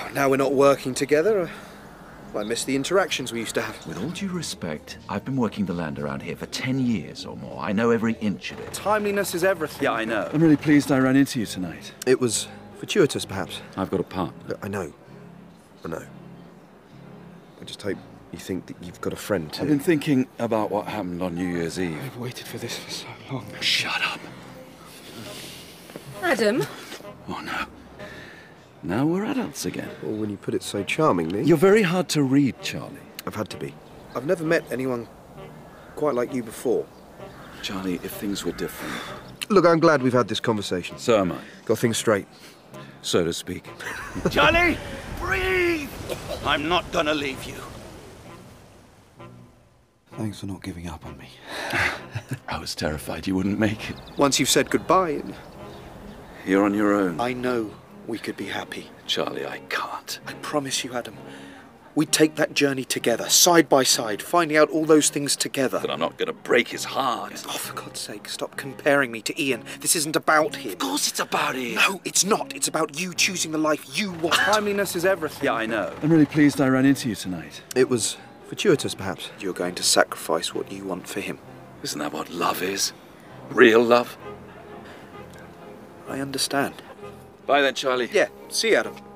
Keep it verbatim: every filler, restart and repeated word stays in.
Now we're not working together, I miss the interactions we used to have. With all due respect, I've been working the land around here for ten years or more. I know every inch of it. Timeliness is everything. Yeah, I know. I'm really pleased I ran into you tonight. It was fortuitous, perhaps. I've got a partner. Look, I know. I know. I just hope you think that you've got a friend, too. I've been thinking about what happened on New Year's Eve. I've waited for this for so long. Shut up. Adam? Oh, no. Now we're adults again. Well, when you put it so charmingly... You're very hard to read, Charlie. I've had to be. I've never met anyone quite like you before. Charlie, if things were different... Look, I'm glad we've had this conversation. So am I. Got things straight. So to speak. Charlie, breathe! I'm not gonna leave you. Thanks for not giving up on me. I was terrified you wouldn't make it. Once you've said goodbye... You're on your own. I know we could be happy. Charlie, I can't. I promise you, Adam. We'd take that journey together, side by side, finding out all those things together. But I'm not going to break his heart. Oh, for God's sake, stop comparing me to Ian. This isn't about him. Of course it's about Ian. No, it's not. It's about you choosing the life you want. Timeliness is everything. Yeah, I know. I'm really pleased I ran into you tonight. It was fortuitous, perhaps. You're going to sacrifice what you want for him. Isn't that what love is? Real love? I understand. Bye then, Charlie. Yeah, see you, Adam.